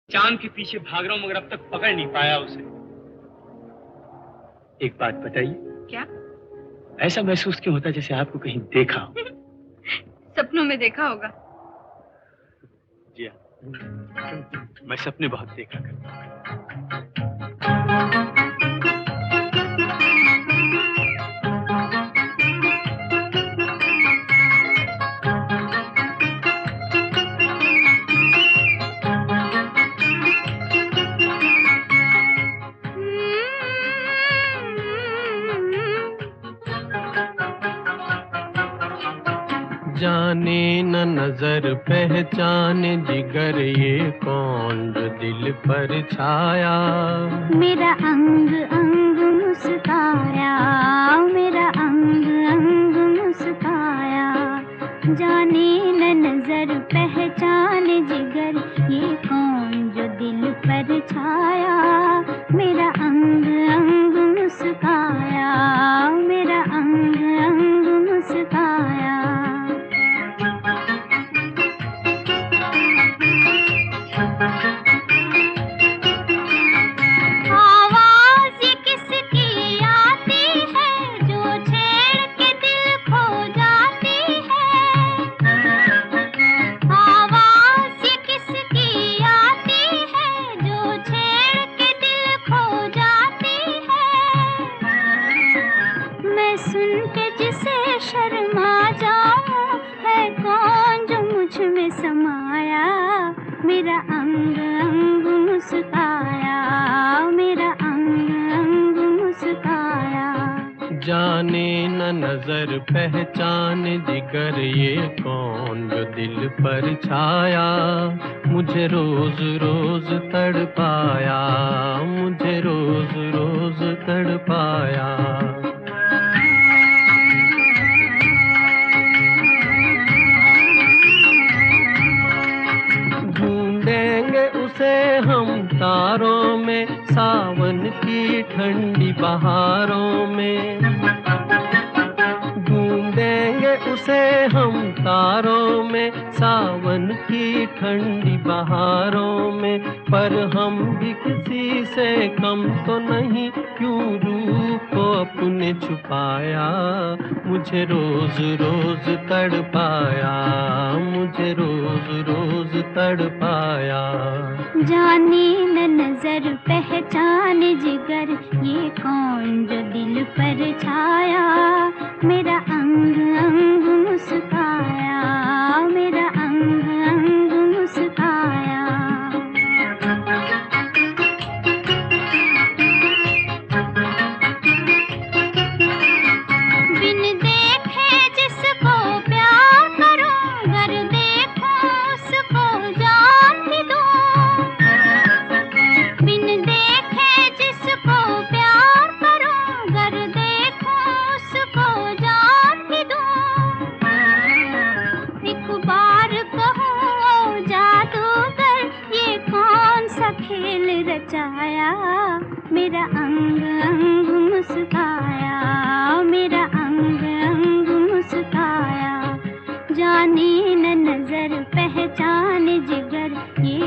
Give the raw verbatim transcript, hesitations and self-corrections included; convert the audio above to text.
चांद के पीछे भाग रहा हूं मगर अब तक पकड़ नहीं पाया उसे। एक बात बताइए। क्या? ऐसा महसूस क्यों होता जैसे आपको कहीं देखा हो? सपनों में देखा होगा। जी हाँ, मैं सपने बहुत देखा करता हूँ। जाने न नजर पहचाने जिगर ये कौन जो दिल पर छाया। मेरा अंग अंग मुस्काया, मेरा अंग अंग मुस्काया। जाने न नजर पहचाने जिगर ये कौन जो दिल पर छाया। मेरा अंग अंग मुस्काया, मेरा अंग अंग मुस्काया। समाया मेरा अंग अंग मुस्काया, मेरा अंग अंग मुस्काया। जाने न नजर पहचाने जिगर ये कौन जो दिल पर छाया। मुझे रोज रोज तड़पाया, मुझे रोज रोज तड़पाया। उसे हम तारों में, सावन की ठंडी बहारों में। ढूंढेंगे उसे हम तारों में, सावन की ठंडी बहारों में। पर हम भी किसी से कम तो नहीं, क्यों रूप को अपने छुपाया। मुझे रोज रोज तड़पाया, मुझे रोज रोज तड़पाया। जाने न नजर पहचाने जिगर ये कौन जो दिल पर छाया। मेरा अंग अंग मुस्काया, मेरा अंग अंग मुस्काया। बिन देखे जिसको प्यार करूं, गर देखूं उसको जान भी दूं। बिन देखे जिसको प्यार करूं, गर देखूं उसको जान भी दूं। एक बार कहूं ओ जादूगर ये कौन सा खेल रचाया। मेरा अंग अंग मुस्काया, मेरा अंग अंग मुस्काया। जाने न नजर पहचाने जिगर ये